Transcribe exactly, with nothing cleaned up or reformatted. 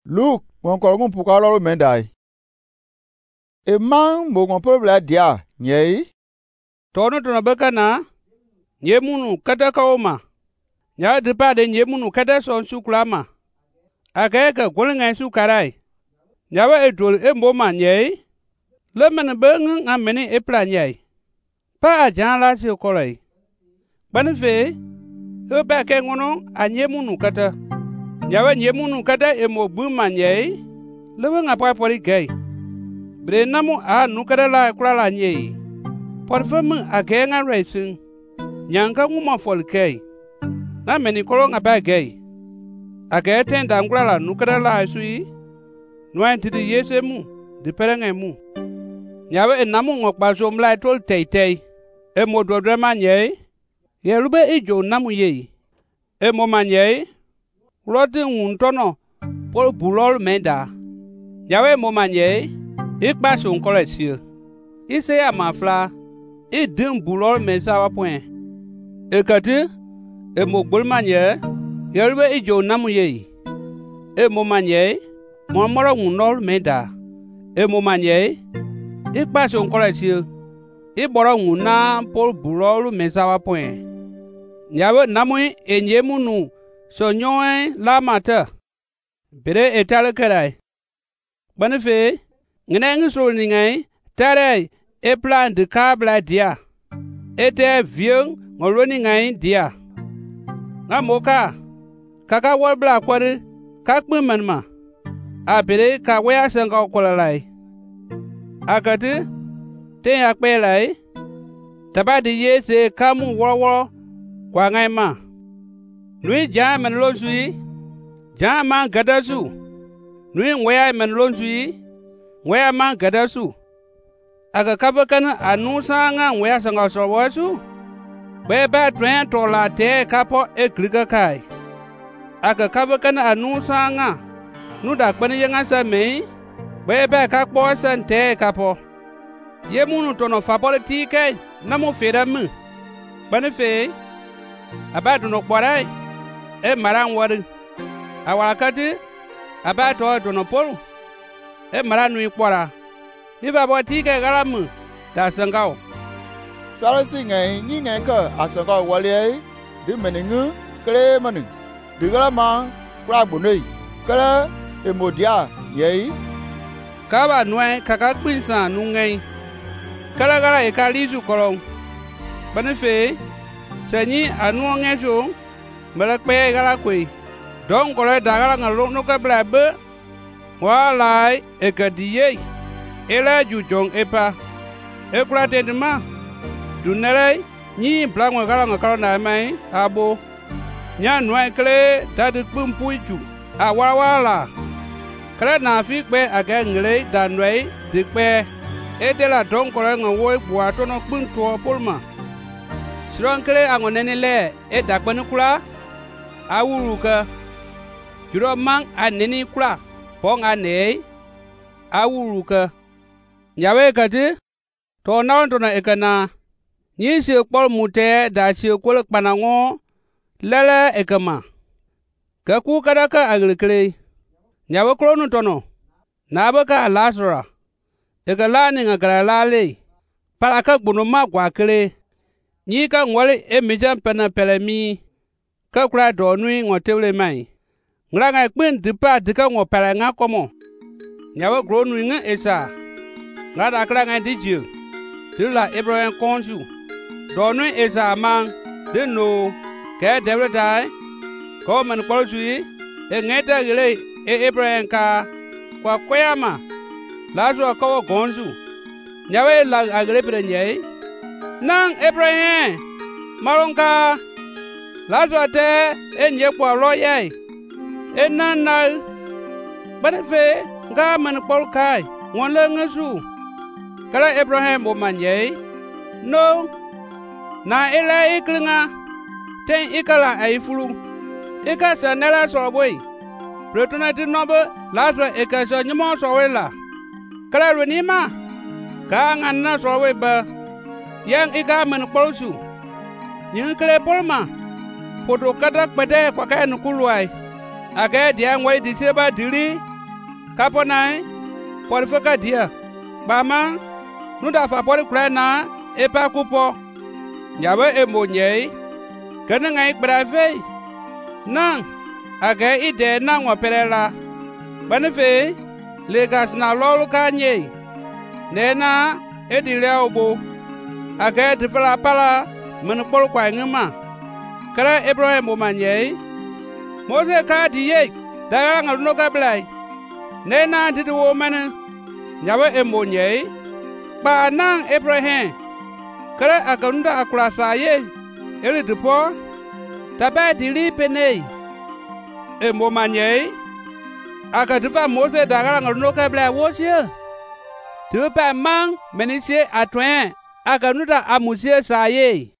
Luke won ko ngun puka lo mendai. E man mo ngon pobla dia nyei. Tono tono bekana nyemunu kata kaoma. Nya de pa de nyemunu kata son suklama. Aka ka golnga su karai. Nyawa e dol e mboma nyei. Le men be ngang ameni e plan nyei. Pa ajan la si kolai. Banfe e ba ke ngono anyemunu kata. Nyawa nyemunu kata e mo buma nyei. Le nga pa pori gay. Bre namu a nukara la kula la nyei. Por famu ake nga racing. Nyanka nguma fol kay. Na meni kolong apa gay. Ake tenda ngula la nukara la sui. Nuan tidi yese mu. Di perenge mu. Nyawa e namu ngok bazom la tol tei tei. E mo dodre ma nyei. Ye lube ijo namu yei. E mo ma nyei. Roti nguntono. Pol bulol menda. Nyawa e mo ma nyei. Ikba son kole siyo. Ise ya mafla. I dim bulol mesa wapwen. E kati. E mo gbol manye. Yelwe ijo namu yei. E mo manye. Mo moro ngunol meda. E mo manye. Ikba son kole siyo. I boro nguna pol bulol mesa wapwen. Nyawe namu e nyemunu so nyoe la mata. Bere etale kerai. Banife. Ngene ngisol ni ngai tare e plan de kabla dia ete vieng ngolo ni ngai dia ngamoka kaka wobla kwari kakme manma abere ka wea sanga kolalai akati te akpelai tabadi yese kamu wowo kwa ngai ma nui jamen lonsui jama gadasu nui wea men lonsui Wea man gadasu. Aga kavakan anu sanga wea sanga sorwasu. Beba tren tola te kapo e kliga kai. Aga kavakan anu sanga. Nuda kpani yanga sa mei. Beba kakpo san te kapo. Yemunu tono fapole tike namu fera mu. Bani fe. Abadu no kwarai. E marang wari. Awalakati. Abatu dono polu. E mara nui kwara. Iba bo tike galamu. Da sangao. Farasi ngai ni ngai ka asangao wale. Di meningu kre manu. Di galama kwa bunei. Kala emodia yei. Kaba nui kaka kwinsa nungai. Kala gala e kalisu kolong. Banife. Sanyi anu ngeso. Melakpe gala kwe. Dong kole dagala ngalok nuka blabe. Walai ekadiye ela jujong epa eklate dema dunere ni blangwa kala ngakala na mai abo nya noy kle tadu pumpuichu awawala kala na fi pe aga ngre danwe dikpe etela don kole ngwo bua tono punto polma sron kle angonene le e dakbanu kula awuruka juro mang aneni kula Pong anei awuruka nyawe kati to naon to na ekana ni si okpol mute da si okol kpanango lele ekama ka ku kadaka agrikle nyawe klonu tono na baka alasra ekala ni ngakala lale para ka gbunu ma gwa kle ni ka ngwale e mijam pena pelemi ka kura do nui ngotewle mai Ngranga kpin dipa dika ngo pala nga komo. Nyawa gro nui nga esa. Ngada kra nga dijil. Dila Abraham konsu. Do nui esa mang. De no. Ke devre dai. Ko man kwal sui. E ngeta gile e Abraham ka. Kwa kweyama. Lazo akawa gonsu. Nyawa la agre pere nyei. Nang Abraham. Maronka. Lazo ate e nye kwa loyai. Enana Banife nga man pol kai won le ngasu kala Abraham bo manye no na ela iklinga ten ikala ai fulu ika sa nela so boy protona ti nobe la so ika so nyimo so wela kala runima ka nganna so we ba yang ika man pol su nyin kle polma foto kata pede kwa ka nukuluai Aga dia ngwai di seba diri kaponai por feka dia bama nu da fa por kra na e pa kupo nyawe e monyei kana ngai brave nang aga ide na ngwa perela banefe legas na lolu kanye nena edile obo aga defala pala men pol kwa ngema kara Abraham mo manyei Mose ka diye daga ngal no ka blai nena didu wo man nyawe e monyei ba nang Abraham kara akunda akura saye ele depo tabe dili penei e mo manyei aka difa Mose daga ngal no ka blai wo sia tu pa mang menise atwen aka nuda amusie saye